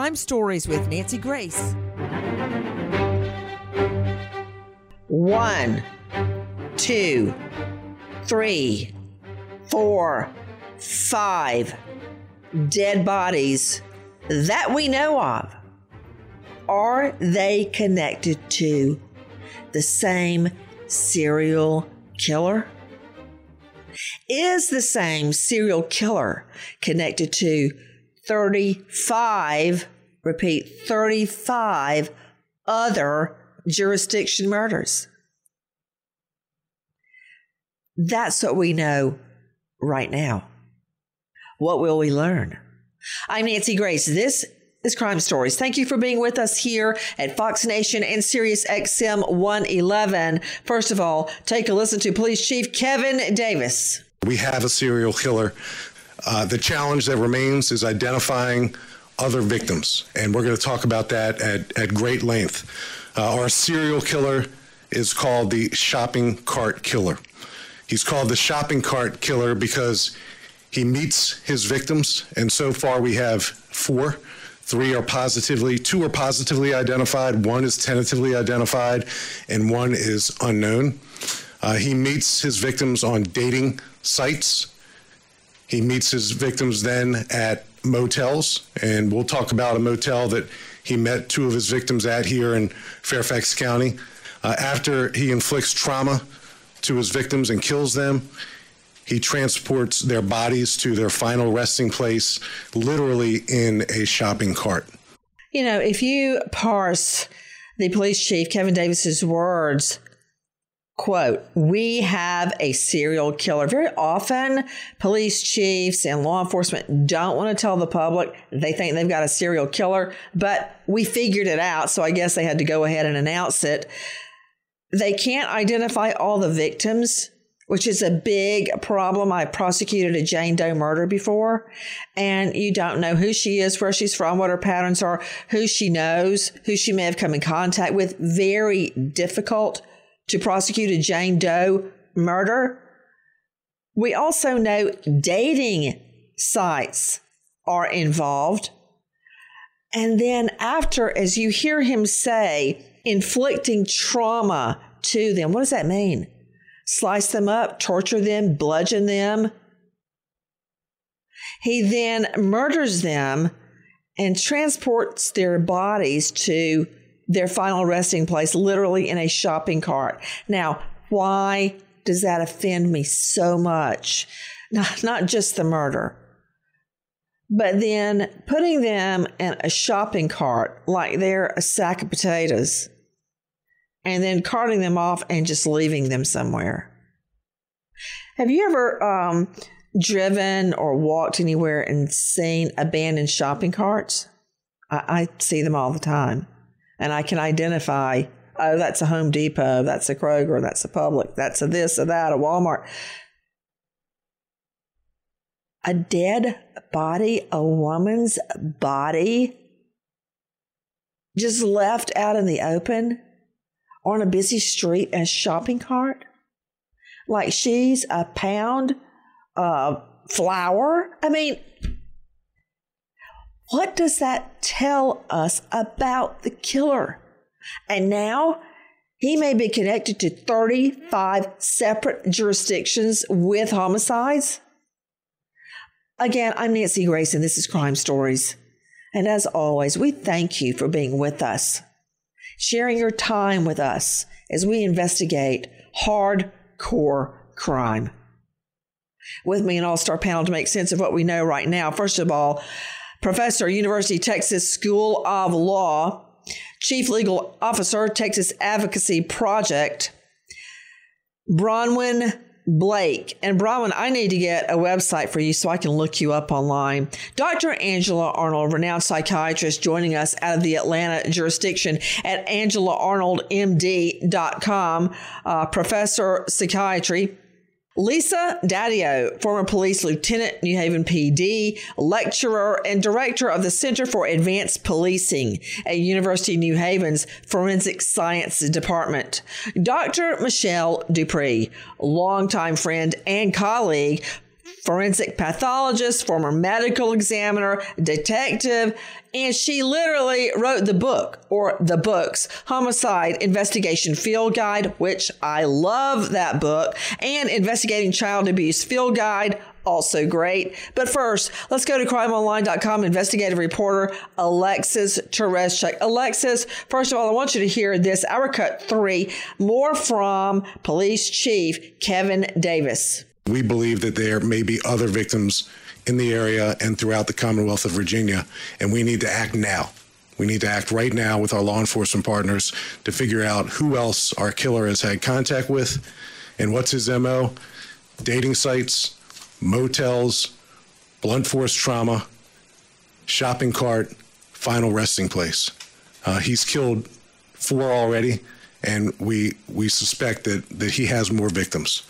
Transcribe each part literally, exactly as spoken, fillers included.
Crime Stories with Nancy Grace. One, two, three, four, five dead bodies that we know of. Are they connected to the same serial killer? Is the same serial killer connected to thirty-five, repeat, thirty-five other jurisdiction murders? That's what we know right now. What will we learn? I'm Nancy Grace. This is Crime Stories. Thank you for being with us here at Fox Nation and Sirius X M one eleven. First of all, take a listen to Police Chief Kevin Davis. We have a serial killer. Uh, the challenge that remains is identifying other victims, and we're going to talk about that at, at great length. Uh, our serial killer is called the shopping cart killer. He's called the shopping cart killer because he meets his victims, and so far we have four. Three are positively, two are positively identified, one is tentatively identified, and one is unknown. Uh, he meets his victims on dating sites. He meets his victims then at motels, and we'll talk about a motel that he met two of his victims at here in Fairfax County. Uh, after he inflicts trauma to his victims and kills them, he transports their bodies to their final resting place, literally in a shopping cart. You know, if you parse the police chief, Kevin Davis's words, quote, we have a serial killer. Very often, police chiefs and law enforcement don't want to tell the public they think they've got a serial killer, but we figured it out, so I guess they had to go ahead and announce it. They can't identify all the victims, which is a big problem. I prosecuted a Jane Doe murder before, and you don't know who she is, where she's from, what her patterns are, who she knows, who she may have come in contact with. Very difficult to prosecute a Jane Doe murder. We also know dating sites are involved. And then after, as you hear him say, inflicting trauma to them, what does that mean? Slice them up, torture them, bludgeon them. He then murders them and transports their bodies to their final resting place, literally in a shopping cart. Now, why does that offend me so much? Not, not just the murder, but then putting them in a shopping cart like they're a sack of potatoes, and then carting them off and just leaving them somewhere. Have you ever um, driven or walked anywhere and seen abandoned shopping carts? I, I see them all the time. And I can identify, oh, that's a Home Depot, that's a Kroger, that's a Publix, that's a this or that, a Walmart. A dead body, a woman's body, just left out in the open on a busy street in a shopping cart, like she's a pound of flour. I mean, what does that tell us about the killer? And now he may be connected to thirty-five separate jurisdictions with homicides. Again, I'm Nancy Grace, and this is Crime Stories. And as always, we thank you for being with us, sharing your time with us as we investigate hardcore crime. With me, an all-star panel to make sense of what we know right now. First of all, Professor, University of Texas School of Law, Chief Legal Officer, Texas Advocacy Project, Bronwyn Blake. And Bronwyn, I need to get a website for you so I can look you up online. Doctor Angela Arnold, renowned psychiatrist, joining us out of the Atlanta jurisdiction at angela arnold m d dot com, uh, professor psychiatry. Lisa Daddio, former police lieutenant, New Haven P D, lecturer and director of the Center for Advanced Policing at University of New Haven's Forensic Science Department. Doctor Michelle Dupree, longtime friend and colleague, forensic pathologist, former medical examiner, detective, and she literally wrote the book or the books, Homicide Investigation Field Guide, which I love that book, and Investigating Child Abuse Field Guide, also great. But first, let's go to crime online dot com investigative reporter Alexis Tereszcuk. Alexis, first of all, I want you to hear this. Hour cut three, more from Police Chief Kevin Davis. We believe that there may be other victims in the area and throughout the Commonwealth of Virginia, and we need to act now. We need to act right now with our law enforcement partners to figure out who else our killer has had contact with and what's his M O. Dating sites, motels, blunt force trauma, shopping cart, final resting place. Uh, he's killed four already, and we we suspect that, that he has more victims.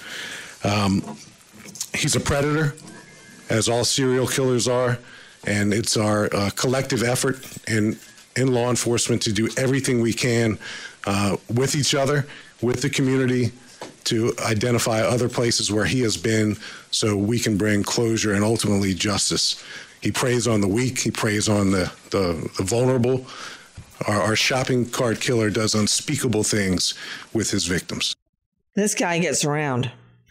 Um, he's a predator, as all serial killers are, and it's our uh, collective effort in, in law enforcement to do everything we can uh, with each other, with the community, to identify other places where he has been so we can bring closure and ultimately justice. He preys on the weak. He preys on the, the, the vulnerable. Our, our shopping cart killer does unspeakable things with his victims. This guy gets around.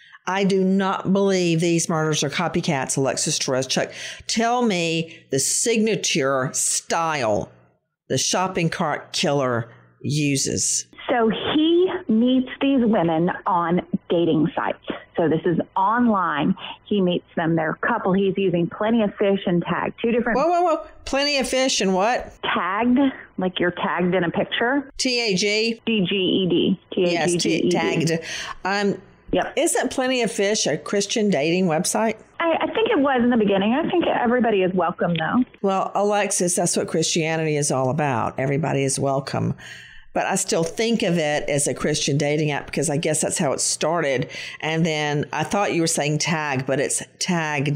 I do not believe these murders are copycats, Alexis Tereszcuk. Tell me the signature style the shopping cart killer uses. So he meets these women on dating sites. So this is online. He meets them. They're a couple. He's using Plenty of Fish and Tag. Two different. Whoa, whoa, whoa. Plenty of Fish and what? Tagged, like you're tagged in a picture. T A G? D G E D. T A G G E D. Yes, tagged. Um, Yep. Isn't Plenty of Fish a Christian dating website? I, I think it was in the beginning. I think everybody is welcome, though. Well, Alexis, that's what Christianity is all about. Everybody is welcome. But I still think of it as a Christian dating app because I guess that's how it started. And then I thought you were saying tag, but it's tagged.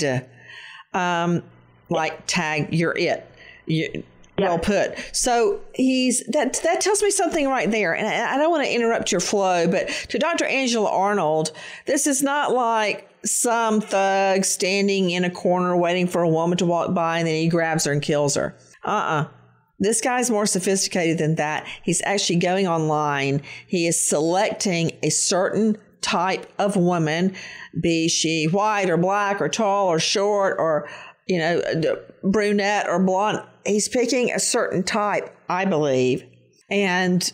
Um, like tag, you're it. You, Yeah. Well put. So he's that that tells me something right there. And I, I don't want to interrupt your flow, but to Doctor Angela Arnold, this is not like some thug standing in a corner waiting for a woman to walk by and then he grabs her and kills her. Uh-uh. This guy's more sophisticated than that. He's actually going online. He is selecting a certain type of woman, be she white or black or tall or short or, you know, brunette or blonde. He's picking a certain type, I believe, and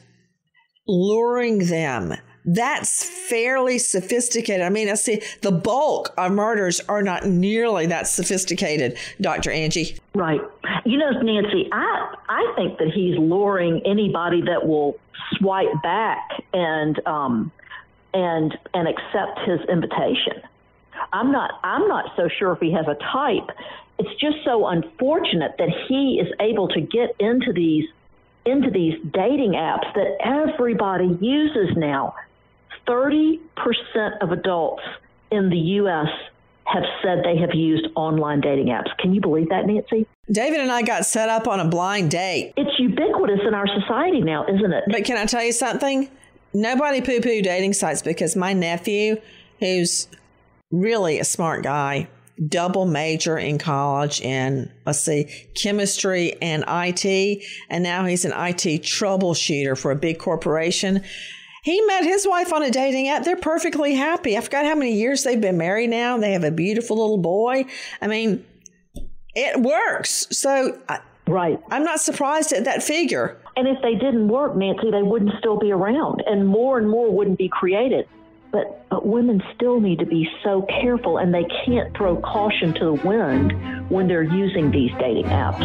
luring them. That's fairly sophisticated. I mean, I see the bulk of murders are not nearly that sophisticated, Doctor Angie. Right. You know, Nancy, I I think that he's luring anybody that will swipe back and um and and accept his invitation. I'm not I'm not so sure if he has a type. It's just so unfortunate that he is able to get into these into these dating apps that everybody uses now. thirty percent of adults in the U S have said they have used online dating apps. Can you believe that, Nancy? David and I got set up on a blind date. It's ubiquitous in our society now, isn't it? But can I tell you something? Nobody poo-poo dating sites because my nephew, who's really a smart guy, double major in college in, let's see, chemistry and I T, and now he's an I T troubleshooter for a big corporation. He met his wife on a dating app. They're perfectly happy. I forgot how many years they've been married now. They have a beautiful little boy. I mean, it works. So I, right. I'm not surprised at that figure. And if they didn't work, Nancy, they wouldn't still be around, and more and more wouldn't be created. But, but women still need to be so careful, and they can't throw caution to the wind when they're using these dating apps.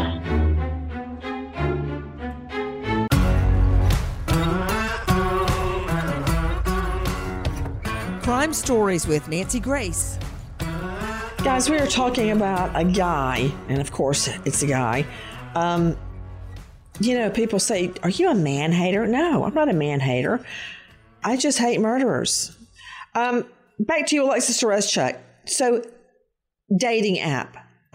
Crime Stories with Nancy Grace. Guys, we are talking about a guy, and of course it's a guy. Um, you know, people say, are you a man hater? No, I'm not a man hater. I just hate murderers. Um, back to you, Alexis Tereszcuk. So, dating app.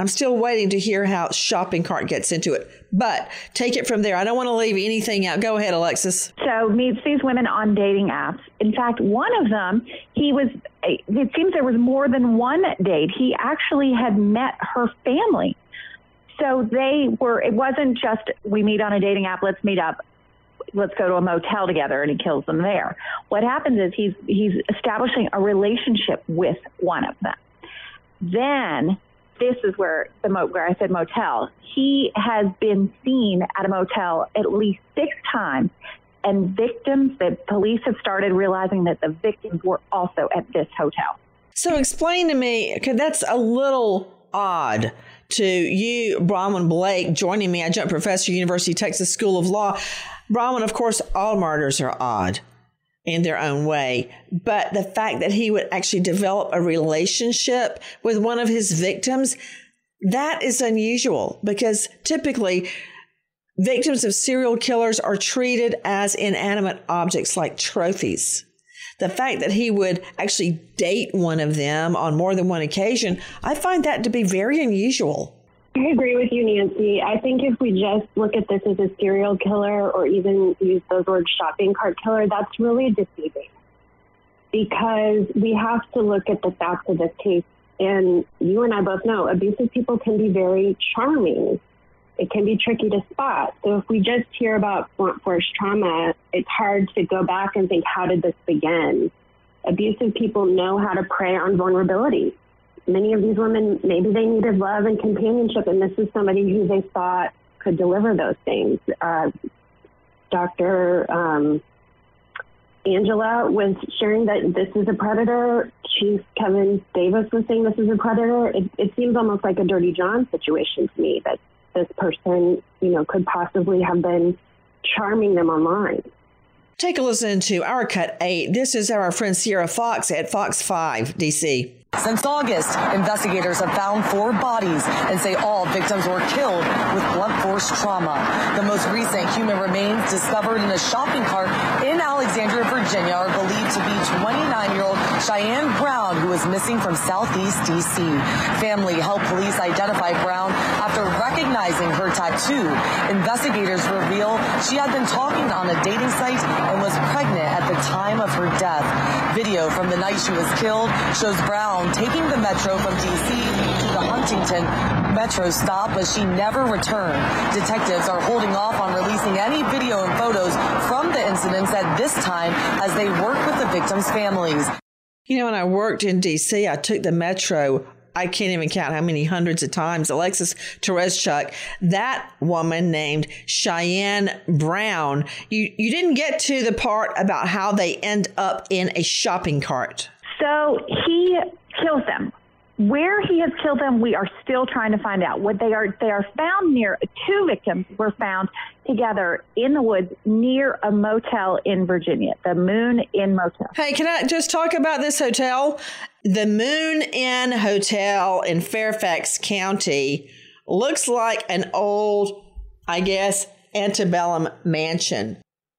I'm still waiting to hear how shopping cart gets into it. But take it from there. I don't want to leave anything out. Go ahead, Alexis. So meets these women on dating apps. In fact, one of them, he was, it seems there was more than one date. He actually had met her family. So they were, it wasn't just we meet on a dating app, let's meet up, let's go to a motel together, and he kills them there. What happens is he's he's establishing a relationship with one of them. Then this is where the mo- where I said motel. He has been seen at a motel at least six times, and victims, the police have started realizing that the victims were also at this hotel. So explain to me, because that's a little odd to you, Bronwyn Blake, joining me, adjunct professor, University of Texas School of Law. Bronwyn, of course, all murders are odd in their own way, but the fact that he would actually develop a relationship with one of his victims, that is unusual, because typically victims of serial killers are treated as inanimate objects like trophies. The fact that he would actually date one of them on more than one occasion, I find that to be very unusual. I agree with you, Nancy. I think if we just look at this as a serial killer or even use those words shopping cart killer, that's really deceiving, because we have to look at the facts of this case. And you and I both know abusive people can be very charming. It can be tricky to spot. So if we just hear about blunt force trauma, it's hard to go back and think, how did this begin? Abusive people know how to prey on vulnerability. Many of these women, maybe they needed love and companionship, and this is somebody who they thought could deliver those things. Uh, Doctor Um, Angela was sharing that this is a predator. Chief Kevin Davis was saying this is a predator. It, it seems almost like a Dirty John situation to me, that this person, you know, could possibly have been charming them online. Take a listen to our cut eight. This is our friend Sierra Fox at Fox five D C. Since August, investigators have found four bodies and say all victims were killed with blunt force trauma. The most recent human remains discovered in a shopping cart in Alexandria, Virginia, are believed to be twenty-nine-year-old Cheyenne Brown, who was missing from Southeast D C. Family helped police identify Brown after recognizing her tattoo. Investigators reveal she had been talking on a dating site and was pregnant at the time of her death. Video from the night she was killed shows Brown taking the metro from D C to the Huntington metro stop, but she never returned. Detectives are holding off on releasing any video and photos from the incidents at this time as they work with the victims' families. You know, when I worked in D C, I took the metro. I can't even count how many hundreds of times. Alexis Tereszczuk, that woman named Cheyenne Brown. You you didn't get to the part about how they end up in a shopping cart. So he kills them. Where he has killed them, we are still trying to find out. What they are, they are found near, two victims were found together in the woods near a motel in Virginia, the Moon Inn Motel. Hey, can I just talk about this hotel? The Moon Inn Hotel in Fairfax County looks like an old, I guess, antebellum mansion.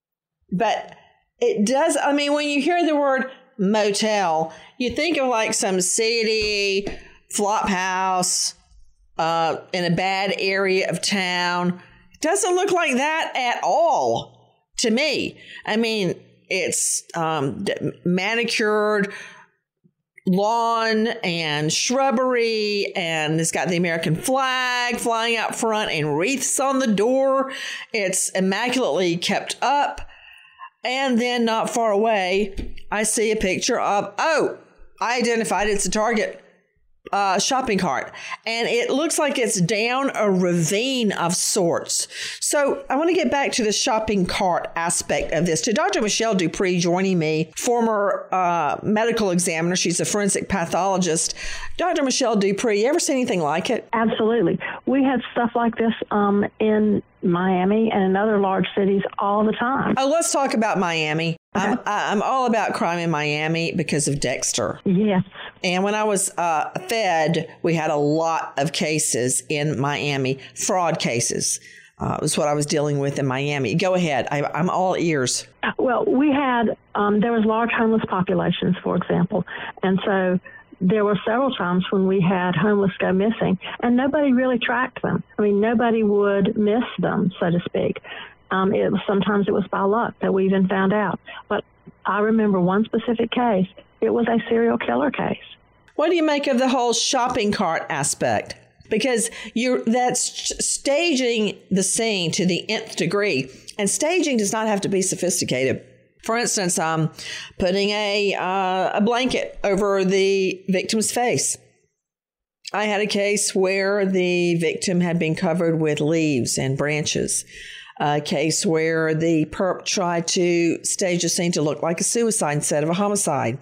But it does, I mean, when you hear the word motel, you think of like some seedy flop house uh, in a bad area of town. It doesn't look like that at all to me. I mean, it's um, manicured lawn and shrubbery, and it's got the American flag flying out front and wreaths on the door. It's immaculately kept up. And then not far away, I see a picture of, oh, I identified it's a Target uh, shopping cart. And it looks like it's down a ravine of sorts. So I want to get back to the shopping cart aspect of this. To Doctor Michelle Dupree joining me, former uh, medical examiner. She's a forensic pathologist. Doctor Michelle Dupree, you ever see anything like it? Absolutely. We have stuff like this um, in Miami and in other large cities all the time. Oh, let's talk about Miami. Okay. I'm, I'm all about crime in Miami because of Dexter. Yes. And when I was uh, fed, we had a lot of cases in Miami, fraud cases. Uh, was what I was dealing with in Miami. Go ahead. I, I'm all ears. Well, we had, um, there was large homeless populations, for example. And so there were several times when we had homeless go missing, and nobody really tracked them. I mean, nobody would miss them, so to speak. Um, it was, sometimes it was by luck that we even found out. But I remember one specific case. It was a serial killer case. What do you make of the whole shopping cart aspect? Because you're that's staging the scene to the nth degree, and staging does not have to be sophisticated. For instance, um, putting a uh, a blanket over the victim's face. I had a case where the victim had been covered with leaves and branches. A case where the perp tried to stage a scene to look like a suicide instead of a homicide,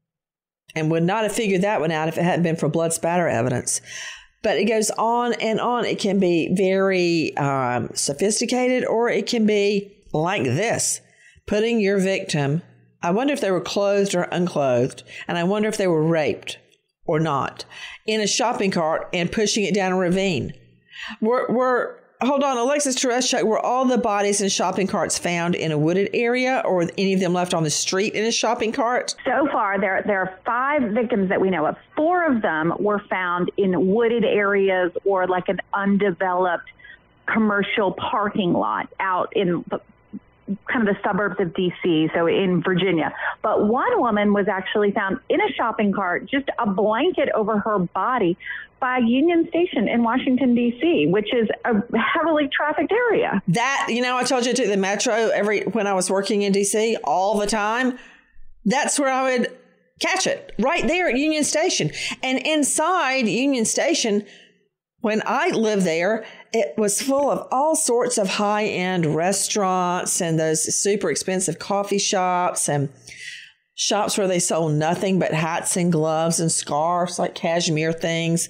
and would not have figured that one out if it hadn't been for blood spatter evidence. But it goes on and on. It can be very um, sophisticated, or it can be like this, putting your victim, I wonder if they were clothed or unclothed, and I wonder if they were raped or not, in a shopping cart and pushing it down a ravine. We're, we're hold on, Alexis Tereshchuk, were all the bodies in shopping carts found in a wooded area, or any of them left on the street in a shopping cart? So far, there, there are five victims that we know of. Four of them were found in wooded areas or like an undeveloped commercial parking lot out in kind of the suburbs of D C, so in Virginia. But one woman was actually found in a shopping cart, just a blanket over her body, by Union Station in Washington, D C, which is a heavily trafficked area. That, you know, I told you to take the metro every when I was working in D C all the time. That's where I would catch it, right there at Union Station. And inside Union Station, when I lived there, it was full of all sorts of high-end restaurants and those super expensive coffee shops and shops where they sold nothing but hats and gloves and scarves, like cashmere things.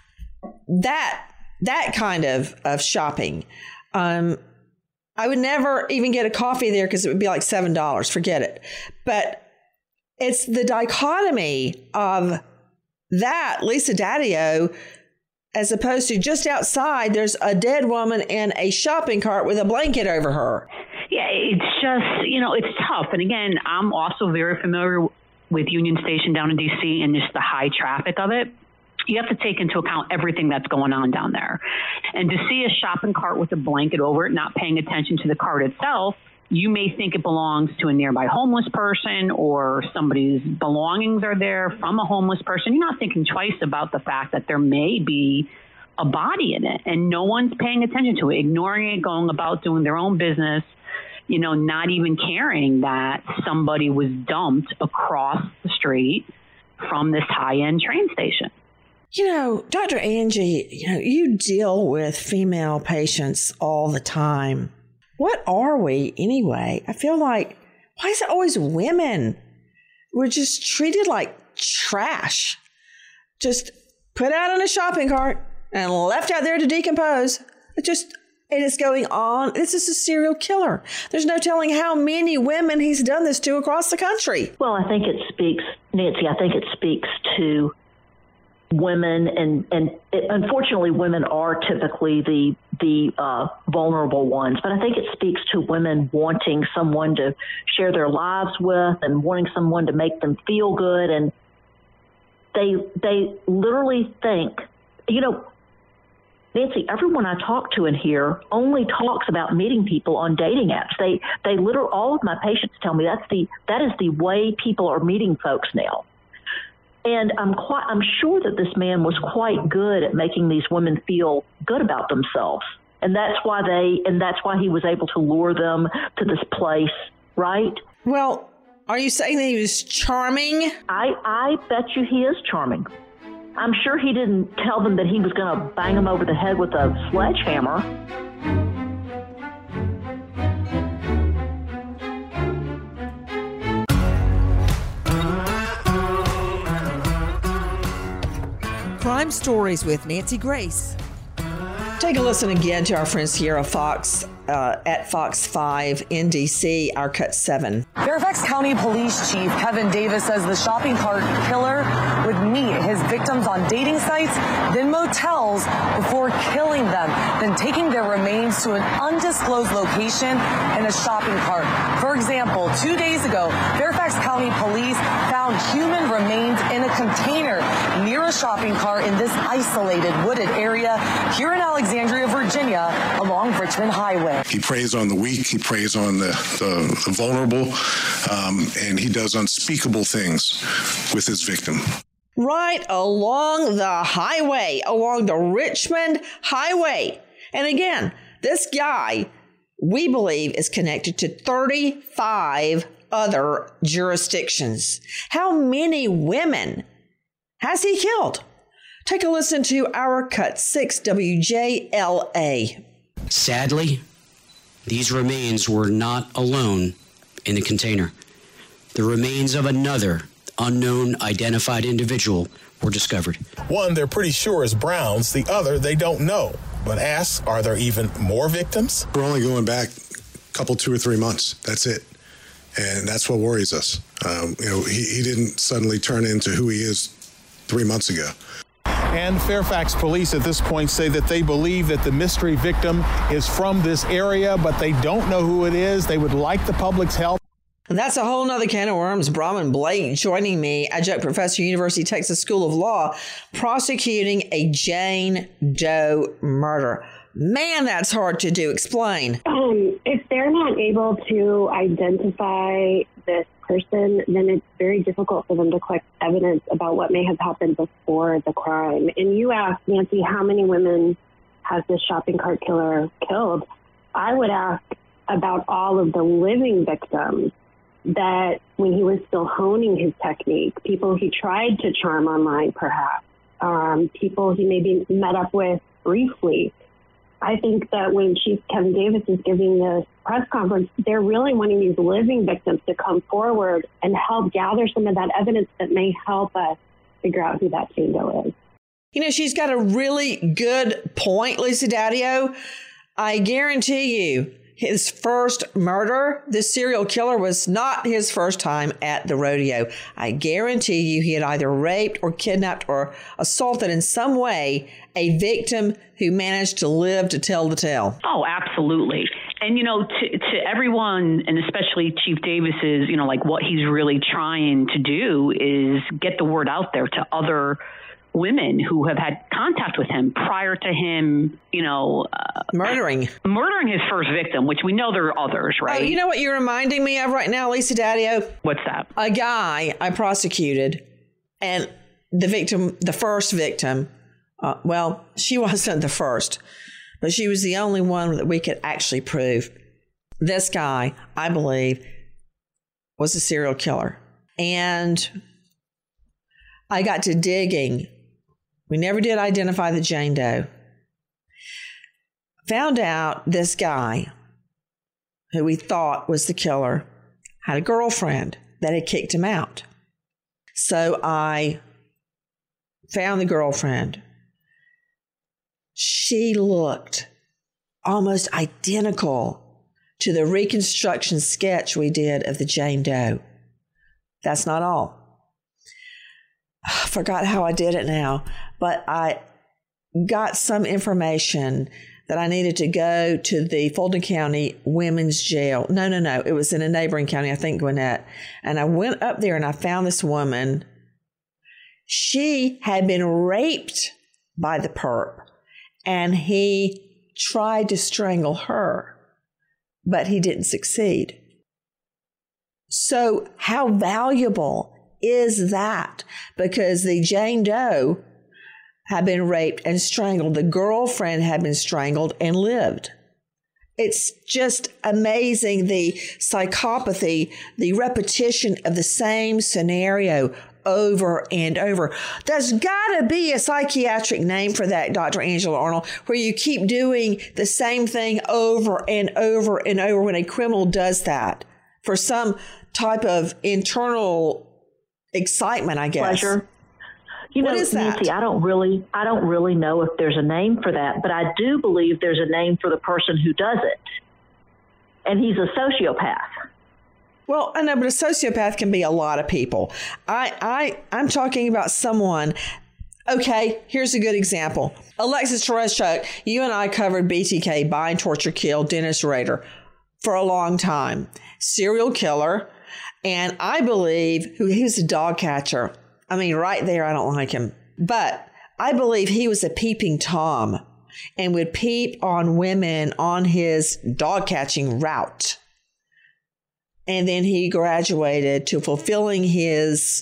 That that kind of, of shopping. Um, I would never even get a coffee there because it would be like seven dollars. Forget it. But it's the dichotomy of that, Lisa Daddio, as opposed to just outside, there's a dead woman in a shopping cart with a blanket over her. Yeah, it's just, you know, it's tough. And again, I'm also very familiar with Union Station down in D C and just the high traffic of it. You have to take into account everything that's going on down there. And to see a shopping cart with a blanket over it, not paying attention to the cart itself, you may think it belongs to a nearby homeless person or somebody's belongings are there from a homeless person. You're not thinking twice about the fact that there may be a body in it and no one's paying attention to it, ignoring it, going about doing their own business, you know, not even caring that somebody was dumped across the street from this high-end train station. You know, Doctor Angie, you know, you deal with female patients all the time. What are we anyway? I feel like, why is it always women? We're just treated like trash. Just put out in a shopping cart and left out there to decompose. It just, it is going on. This is a serial killer. There's no telling how many women he's done this to across the country. Well, I think it speaks, Nancy, I think it speaks to women, and and it, unfortunately women are typically the the uh, vulnerable ones, but I think it speaks to women wanting someone to share their lives with and wanting someone to make them feel good, and they they literally think, you know, Nancy, everyone I talk to in here only talks about meeting people on dating apps. They they literally, all of my patients tell me that's the that is the way people are meeting folks now. And I'm quite, I'm sure that this man was quite good at making these women feel good about themselves. And that's why they, and that's why he was able to lure them to this place, right? Well, are you saying that he was charming? I, I bet you he is charming. I'm sure he didn't tell them that he was going to bang them over the head with a sledgehammer. Crime Stories with Nancy Grace. Take a listen again to our friends here at Fox, uh, at Fox five in D C, our Cut seven. Fairfax County Police Chief Kevin Davis says the shopping cart killer would meet his victims on dating sites, then motels, before killing them, then taking their remains to an undisclosed location in a shopping cart. For example, two days ago, Fairfax County Police found human remains in a container near a shopping cart in this isolated wooded area here in Alexandria, Virginia, along Richmond Highway. He preys on the weak, he preys on the, the, the vulnerable, um, and he does unspeakable things with his victim. Right along the highway, along the Richmond Highway. And again, this guy, we believe, is connected to thirty-five other jurisdictions. How many women has he killed? Take a listen to our Cut six W J L A. Sadly, these remains were not alone in the container. The remains of another unknown identified individual were discovered. One they're pretty sure is Brown's, the other they don't know. But ask, are there even more victims? We're only going back a couple, two or three months. That's it. And that's what worries us. Um, you know, he, he didn't suddenly turn into who he is three months ago. And Fairfax police at this point say that they believe that the mystery victim is from this area, but they don't know who it is. They would like the public's help. And that's a whole nother can of worms. Brahman Blake joining me, adjunct professor, University of Texas School of Law, prosecuting a Jane Doe murder. Man, that's hard to do. Explain. Um, if they're not able to identify this person, then it's very difficult for them to collect evidence about what may have happened before the crime. And you asked, Nancy, how many women has this shopping cart killer killed? I would ask about all of the living victims that when he was still honing his technique, people he tried to charm online, perhaps, um, people he maybe met up with briefly. I think that when Chief Kevin Davis is giving this press conference, they're really wanting these living victims to come forward and help gather some of that evidence that may help us figure out who that Jane Doe is. You know, she's got a really good point, Lisa Daddio. I guarantee you, his first murder, this serial killer, was not his first time at the rodeo. I guarantee you he had either raped or kidnapped or assaulted in some way a victim who managed to live to tell the tale. Oh, absolutely. And, you know, to, to everyone, and especially Chief Davis's, you know, like what he's really trying to do is get the word out there to other women who have had contact with him prior to him, you know, uh, murdering, murdering his first victim, which we know there are others, right? Oh, you know what you're reminding me of right now, Lisa Daddio? What's that? A guy I prosecuted, and the victim, the first victim, uh, well, she wasn't the first, but she was the only one that we could actually prove. This guy, I believe, was a serial killer. And I got to digging. We never did identify the Jane Doe. Found out this guy, who we thought was the killer, had a girlfriend that had kicked him out. So I found the girlfriend. She looked almost identical to the reconstruction sketch we did of the Jane Doe. That's not all. I forgot how I did it now, but I got some information that I needed to go to the Fulton County Women's Jail. No, no, no. It was in a neighboring county, I think Gwinnett. And I went up there and I found this woman. She had been raped by the perp, and he tried to strangle her, but he didn't succeed. So how valuable is that? Because the Jane Doe had been raped and strangled. The girlfriend had been strangled and lived. It's just amazing, the psychopathy, the repetition of the same scenario over and over. There's got to be a psychiatric name for that, Doctor Angela Arnold, where you keep doing the same thing over and over and over when a criminal does that for some type of internal excitement, I guess. Pleasure. You what know, is that? Nancy, I don't really, I don't really know if there's a name for that, but I do believe there's a name for the person who does it, and he's a sociopath. Well, I know, but a sociopath can be a lot of people. I, I, I'm talking about someone. Okay, here's a good example. Alexis Tereszcuk, you and I covered B T K, bind, torture, kill, Dennis Rader, for a long time. Serial killer. And I believe who he was a dog catcher. I mean, right there, I don't like him. But I believe he was a peeping Tom and would peep on women on his dog catching route. And then he graduated to fulfilling his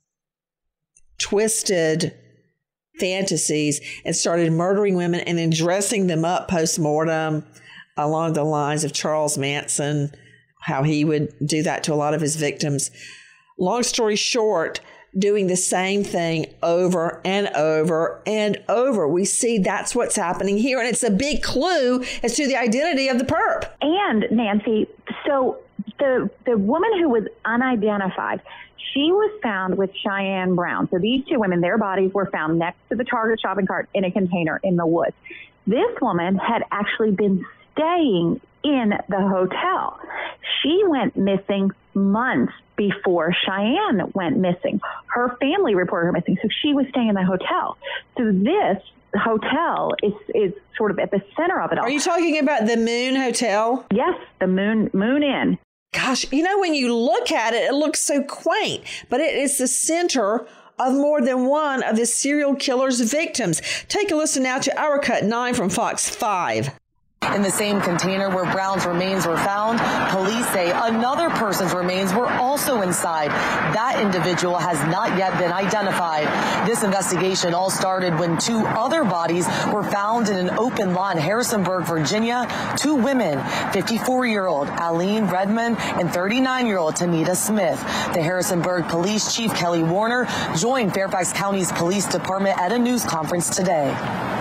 twisted fantasies and started murdering women and then dressing them up post-mortem along the lines of Charles Manson, how he would do that to a lot of his victims. Long story short, doing the same thing over and over and over. We see that's what's happening here, and it's a big clue as to the identity of the perp. And, Nancy, so the the woman who was unidentified, she was found with Cheyenne Brown. So these two women, their bodies were found next to the Target shopping cart in a container in the woods. This woman had actually been staying in the hotel. She went missing months before Cheyenne went missing. Her family reported her missing, so she was staying in the hotel. So this hotel is is sort of at the center of it all. Are you talking about the Moon Hotel? Yes, the Moon Moon Inn. Gosh, you know, when you look at it, it looks so quaint, but it is the center of more than one of the serial killer's victims. Take a listen now to Our Cut nine from Fox five. In the same container where Brown's remains were found, police say another person's remains were also inside. That individual has not yet been identified. This investigation all started when two other bodies were found in an open lot in Harrisonburg, Virginia. Two women, fifty-four-year-old Aline Redmond and thirty-nine-year-old Tanita Smith. The Harrisonburg Police Chief Kelly Warner joined Fairfax County's police department at a news conference today.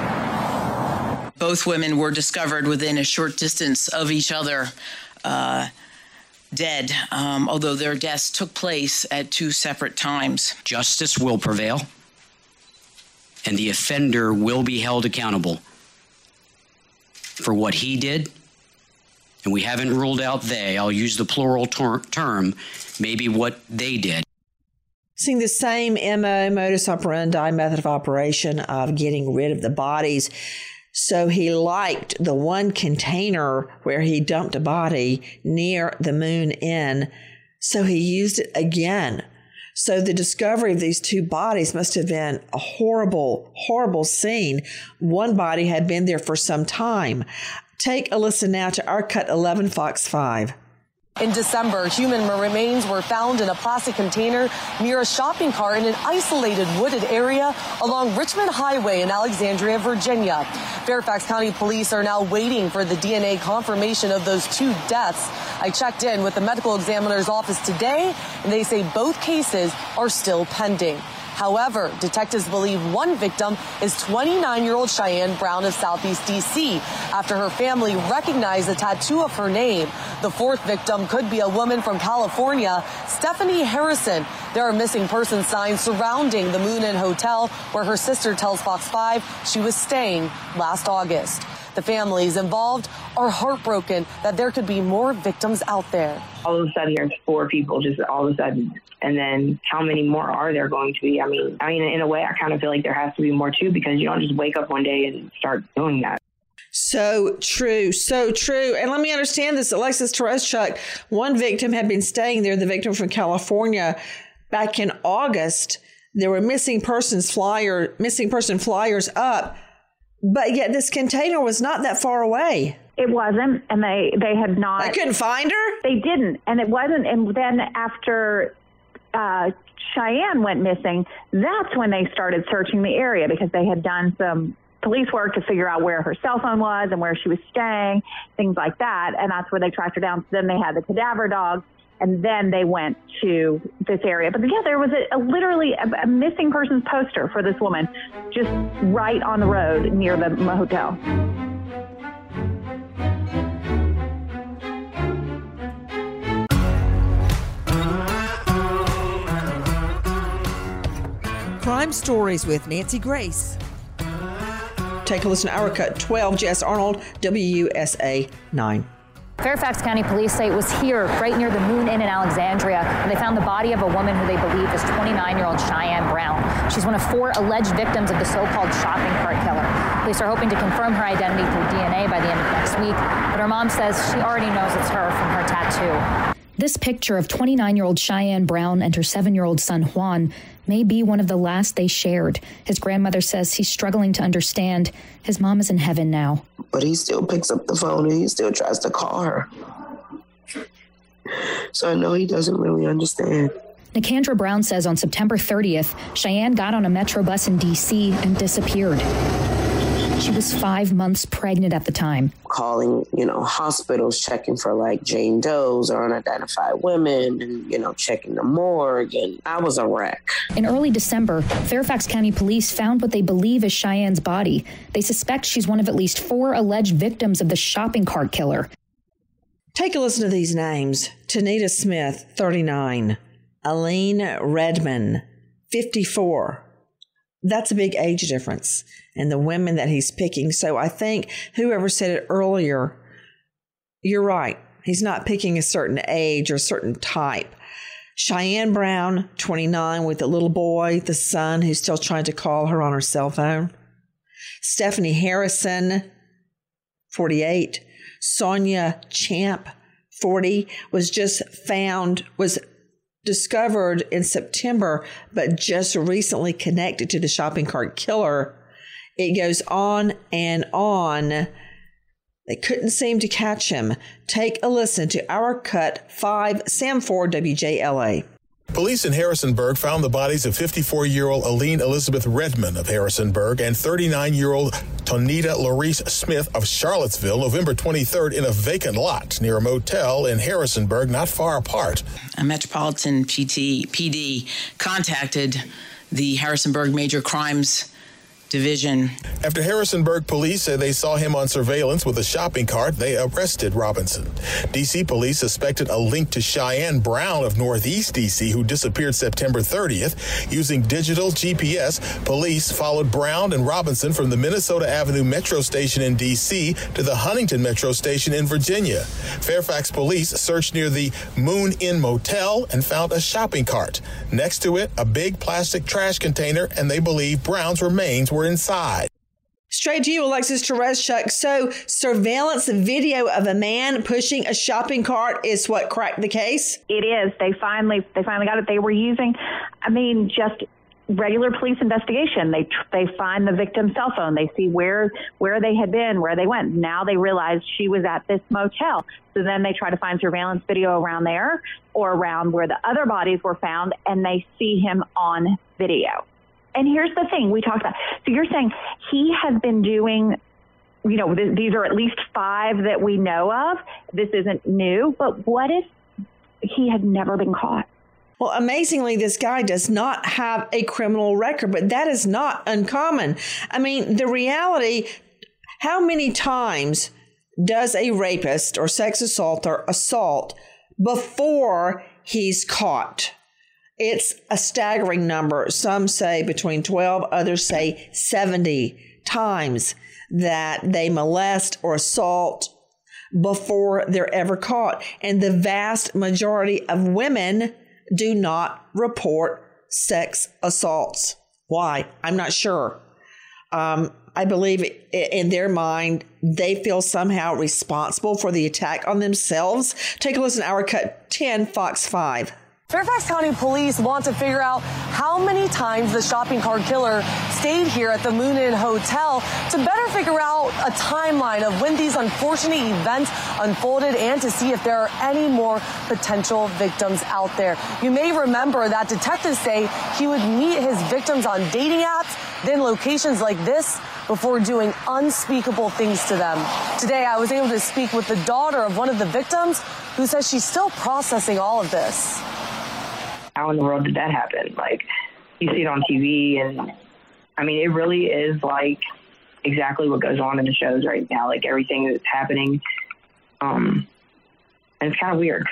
Both women were discovered within a short distance of each other, uh, dead, um, although their deaths took place at two separate times. Justice will prevail, and the offender will be held accountable for what he did. And we haven't ruled out they, I'll use the plural ter- term, maybe what they did. Seeing the same M O, modus operandi, method of operation of getting rid of the bodies. So he liked the one container where he dumped a body near the Moon Inn. So he used it again. So the discovery of these two bodies must have been a horrible, horrible scene. One body had been there for some time. Take a listen now to Our Cut eleven, Fox five. In December, human remains were found in a plastic container near a shopping cart in an isolated wooded area along Richmond Highway in Alexandria, Virginia. Fairfax County Police are now waiting for the D N A confirmation of those two deaths. I checked in with the medical examiner's office today, and they say both cases are still pending. However, detectives believe one victim is twenty-nine-year-old Cheyenne Brown of Southeast D C after her family recognized the tattoo of her name. The fourth victim could be a woman from California, Stephanie Harrison. There are missing person signs surrounding the Moon Inn Hotel where her sister tells Fox five she was staying last August. The families involved are heartbroken that there could be more victims out there. All of a sudden, there's four people just all of a sudden. And then how many more are there going to be? I mean, I mean, in a way, I kind of feel like there has to be more too, because you don't just wake up one day and start doing that. So true, so true. And let me understand this. Alexis Tereszcuk, one victim had been staying there, the victim from California, back in August. There were missing persons flyer, missing person flyers up, but yet this container was not that far away. It wasn't, and they, they had not. They couldn't find her? They didn't, and it wasn't. And then after uh, Cheyenne went missing, that's when they started searching the area, because they had done some police work to figure out where her cell phone was and where she was staying, things like that. And that's where they tracked her down. So then they had the cadaver dogs, and then they went to this area. But yeah, there was a, a literally a, a missing persons poster for this woman just right on the road near the hotel. Crime Stories with Nancy Grace. Take a listen to Our Cut twelve, Jess Arnold, W U S A nine. Fairfax County Police say it was here, right near the Moon Inn in Alexandria, and they found the body of a woman who they believe is twenty-nine-year-old Cheyenne Brown. She's one of four alleged victims of the so-called shopping cart killer. Police are hoping to confirm her identity through D N A by the end of next week, but her mom says she already knows it's her from her tattoo. This picture of twenty-nine-year-old Cheyenne Brown and her seven-year-old son Juan may be one of the last they shared. His grandmother says he's struggling to understand. His mom is in heaven now. But he still picks up the phone and he still tries to call her. So I know he doesn't really understand. Nicandra Brown says on September thirtieth, Cheyenne got on a Metro bus in D C and disappeared. She was five months pregnant at the time. Calling, you know, hospitals, checking for like Jane Does or unidentified women and, you know, checking the morgue. And I was a wreck. In early December, Fairfax County Police found what they believe is Cheyenne's body. They suspect she's one of at least four alleged victims of the shopping cart killer. Take a listen to these names. Tanita Smith, thirty-nine. Aline Redman, fifty-four. That's a big age difference in the women that he's picking. So I think whoever said it earlier, you're right. He's not picking a certain age or a certain type. Cheyenne Brown, twenty-nine, with the little boy, the son, who's still trying to call her on her cell phone. Stephanie Harrison, forty-eight. Sonia Champ, forty, was just found, was discovered in September, but just recently connected to the shopping cart killer. It goes on and on. They couldn't seem to catch him. Take a listen to our cut five, Sam Ford, W J L A. Police in Harrisonburg found the bodies of fifty-four-year-old Aline Elizabeth Redman of Harrisonburg and thirty-nine-year-old Tonita Larice Smith of Charlottesville November twenty-third in a vacant lot near a motel in Harrisonburg, not far apart. A Metropolitan P T, P D contacted the Harrisonburg Major Crimes Division. After Harrisonburg police said they saw him on surveillance with a shopping cart, they arrested Robinson. D C police suspected a link to Cheyenne Brown of Northeast D C, who disappeared September thirtieth. Using digital G P S, police followed Brown and Robinson from the Minnesota Avenue Metro Station in D C to the Huntington Metro Station in Virginia. Fairfax police searched near the Moon Inn Motel and found a shopping cart. Next to it, a big plastic trash container, and they believe Brown's remains were inside. Straight to you, Alexis Tereszcuk. So surveillance video of a man pushing a shopping cart is what cracked the case? It is. They finally they finally got it. They were using, I mean, just regular police investigation. They they find the victim's cell phone. They see where where they had been, where they went. Now they realize she was at this motel. So then they try to find surveillance video around there or around where the other bodies were found, and they see him on video. And here's the thing we talked about. So you're saying he has been doing, you know, th- these are at least five that we know of. This isn't new. But what if he had never been caught? Well, amazingly, this guy does not have a criminal record, but that is not uncommon. I mean, the reality, how many times does a rapist or sex assaulter assault before he's caught? It's a staggering number. Some say between twelve, others say seventy times that they molest or assault before they're ever caught. And the vast majority of women do not report sex assaults. Why? I'm not sure. Um, I believe in their mind, they feel somehow responsible for the attack on themselves. Take a listen to our cut ten, Fox five. Fairfax County Police want to figure out how many times the shopping cart killer stayed here at the Moon Inn Hotel to better figure out a timeline of when these unfortunate events unfolded and to see if there are any more potential victims out there. You may remember that detectives say he would meet his victims on dating apps, then locations like this, before doing unspeakable things to them. Today, I was able to speak with the daughter of one of the victims who says she's still processing all of this. How in the world did that happen? Like, you see it on T V, and I mean, it really is like exactly what goes on in the shows right now. Like everything that's happening, um, and it's kind of weird.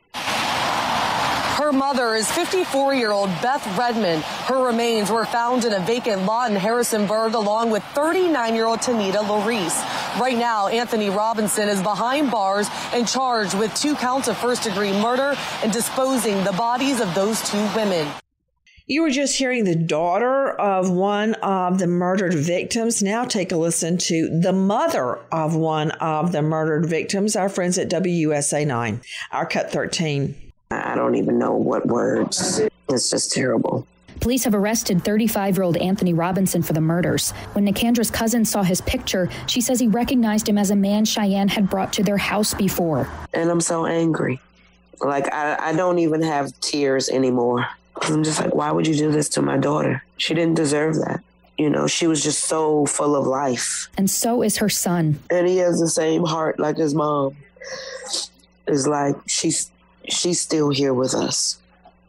Her mother is fifty-four-year-old Beth Redman. Her remains were found in a vacant lot in Harrisonburg, along with thirty-nine-year-old Tonita Larice. Right now, Anthony Robinson is behind bars and charged with two counts of first-degree murder and disposing the bodies of those two women. You were just hearing the daughter of one of the murdered victims. Now take a listen to the mother of one of the murdered victims, our friends at W U S A nine, our Cut thirteen. I don't even know what words. It's just terrible. Police have arrested thirty-five-year-old Anthony Robinson for the murders. When Nicandra's cousin saw his picture, she says he recognized him as a man Cheyenne had brought to their house before. And I'm so angry. Like, I, I don't even have tears anymore. I'm just like, why would you do this to my daughter? She didn't deserve that. You know, she was just so full of life. And so is her son. And he has the same heart like his mom. It's like, she's she's still here with us.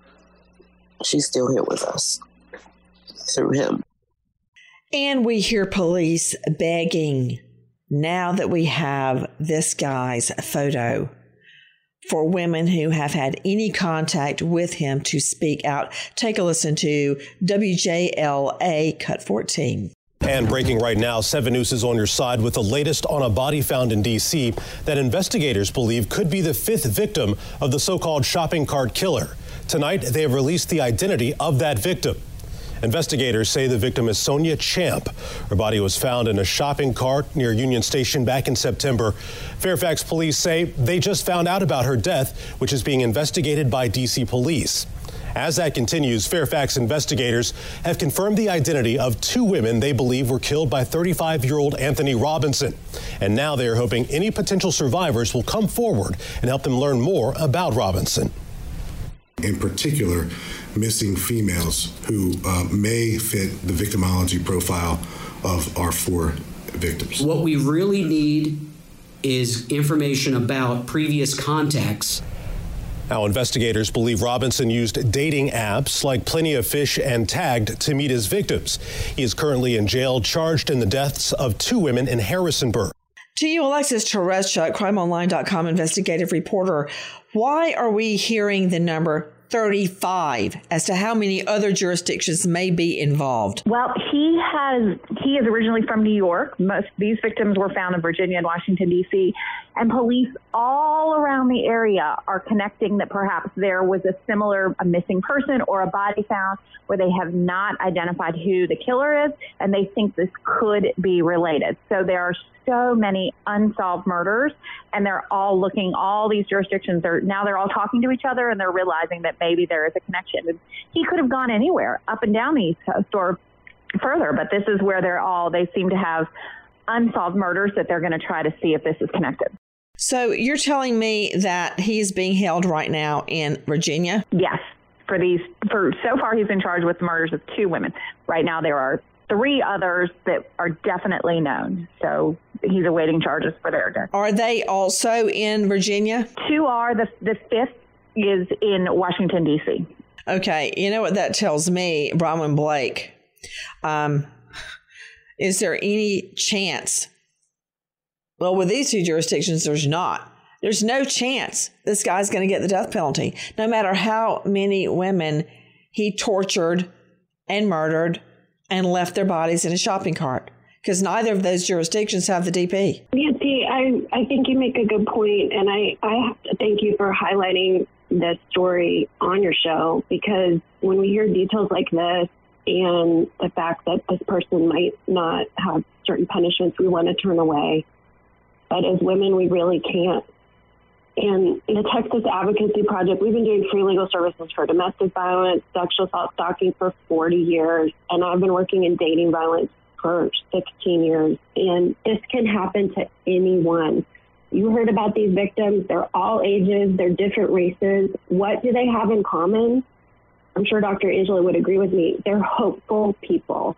She's still here with us through him. And we hear police begging, now that we have this guy's photo, for women who have had any contact with him to speak out. Take a listen to W J L A Cut fourteen. And breaking right now, seven News is on your side with the latest on a body found in D C that investigators believe could be the fifth victim of the so-called shopping cart killer. Tonight, they have released the identity of that victim. Investigators say the victim is Sonia Champ. Her body was found in a shopping cart near Union Station back in September. Fairfax police say they just found out about her death, which is being investigated by D C police. As that continues, Fairfax investigators have confirmed the identity of two women they believe were killed by thirty-five-year-old Anthony Robinson. And now they are hoping any potential survivors will come forward and help them learn more about Robinson. In particular, missing females who uh, may fit the victimology profile of our four victims. What we really need is information about previous contacts. Now, investigators believe Robinson used dating apps like Plenty of Fish and Tagged to meet his victims. He is currently in jail, charged in the deaths of two women in Harrisonburg. To you, Alexis Tereshchuk, crime online dot com investigative reporter. Why are we hearing the number thirty-five as to how many other jurisdictions may be involved? Well, he has he is originally from New York. Most these victims were found in Virginia and Washington, D C, and police all around the area are connecting that perhaps there was a similar a missing person or a body found where they have not identified who the killer is, and they think this could be related. So there are so many unsolved murders, and they're all looking, all these jurisdictions are now they're all talking to each other, and they're realizing that maybe there is a connection. And he could have gone anywhere up and down the East Coast or further, but this is where they're all, they seem to have unsolved murders that they're going to try to see if this is connected. So you're telling me that he's being held right now in Virginia? Yes. For these, for so far, he's been charged with the murders of two women. Right now, there are three others that are definitely known. So he's awaiting charges for their death. Are they also in Virginia? Two are. The, the fifth is in Washington, D C. Okay. You know what that tells me, Bronwyn Blake? Um, is there any chance? Well, with these two jurisdictions, there's not. There's no chance this guy's going to get the death penalty, no matter how many women he tortured and murdered and left their bodies in a shopping cart, because neither of those jurisdictions have the D P. Nancy, I, I think you make a good point, and I, I have to thank you for highlighting this story on your show, because when we hear details like this and the fact that this person might not have certain punishments, we want to turn away. But as women, we really can't. And the Texas Advocacy Project, we've been doing free legal services for domestic violence, sexual assault, stalking for forty years. And I've been working in dating violence for sixteen years. And this can happen to anyone. You heard about these victims. They're all ages. They're different races. What do they have in common? I'm sure Doctor Angela would agree with me. They're hopeful people.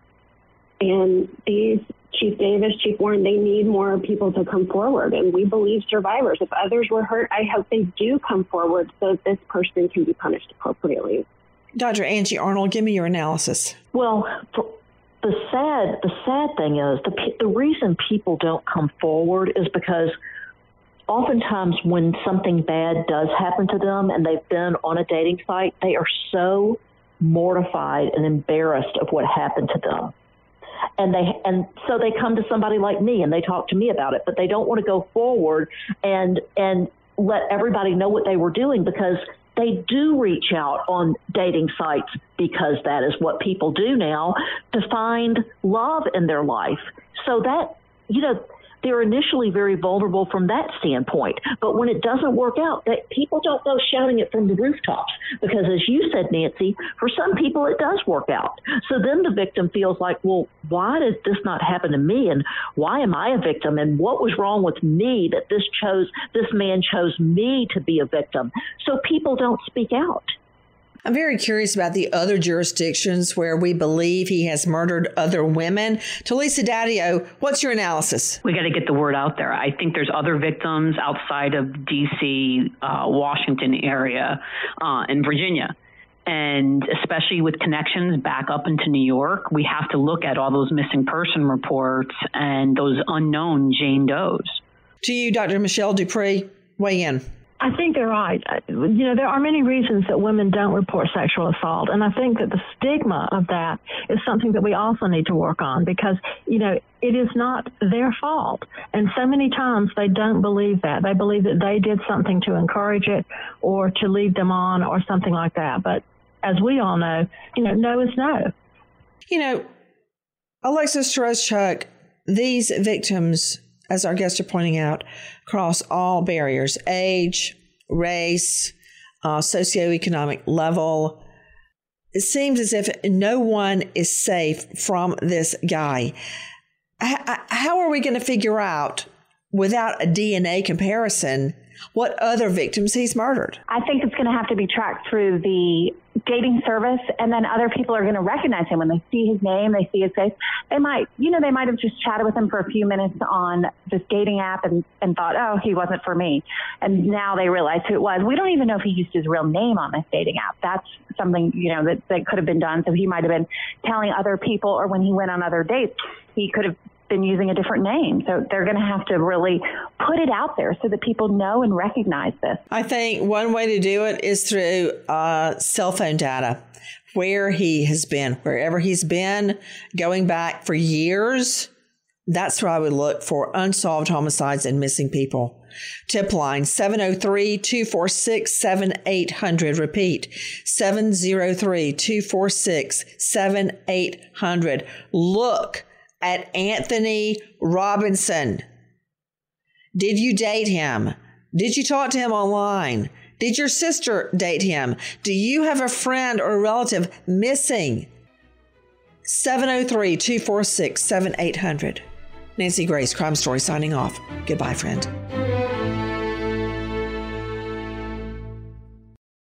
And these Chief Davis, Chief Warren, they need more people to come forward. And we believe survivors. If others were hurt, I hope they do come forward so that this person can be punished appropriately. Doctor Angie Arnold, give me your analysis. Well, the sad the sad thing is the the reason people don't come forward is because oftentimes when something bad does happen to them and they've been on a dating site, they are so mortified and embarrassed of what happened to them. And they and so they come to somebody like me and they talk to me about it, but they don't want to go forward and and let everybody know what they were doing, because they do reach out on dating sites, because that is what people do now, to find love in their life. So that, you know, they're initially very vulnerable from that standpoint. But when it doesn't work out, that people don't go shouting it from the rooftops, because as you said, Nancy, for some people it does work out. So then the victim feels like, well, why did this not happen to me? And why am I a victim? And what was wrong with me that this chose, this man chose me to be a victim? So people don't speak out. I'm very curious about the other jurisdictions where we believe he has murdered other women. Talisa Daddio, what's your analysis? We got to get the word out there. I think there's other victims outside of D C, uh, Washington area, uh, and Virginia. And especially with connections back up into New York, we have to look at all those missing person reports and those unknown Jane Does. To you, Doctor Michelle Dupree, weigh in. I think they're right. You know, there are many reasons that women don't report sexual assault, and I think that the stigma of that is something that we also need to work on, because, you know, it is not their fault. And so many times they don't believe that. They believe that they did something to encourage it or to lead them on or something like that. But as we all know, you know, no is no. You know, Alexis Tereszcuk, these victims, as our guests are pointing out, cross all barriers: age, race, uh, socioeconomic level. It seems as if no one is safe from this guy. H- how are we going to figure out, without a D N A comparison, what other victims he's murdered? I think it's going to have to be tracked through the dating service, and then other people are going to recognize him when they see his name, they see his face. They might, you know, they might have just chatted with him for a few minutes on this dating app and, and thought, oh, he wasn't for me. And now they realize who it was. We don't even know if he used his real name on this dating app. That's something, you know, that, that could have been done. So he might have been telling other people, or when he went on other dates, he could have been using a different name. So they're going to have to really put it out there so that people know and recognize this. I think one way to do it is through uh, cell phone data, where he has been, wherever he's been, going back for years. That's where I would look for unsolved homicides and missing people. Tip line seven oh three, two four six, seven eight hundred. Repeat, seven oh three, two four six, seven eight hundred. Look at Anthony Robinson. Did you date him? Did you talk to him online? Did your sister date him? Do you have a friend or a relative missing? seven oh three, two four six, seven eight hundred. Nancy Grace, Crime Story, signing off. Goodbye, friend.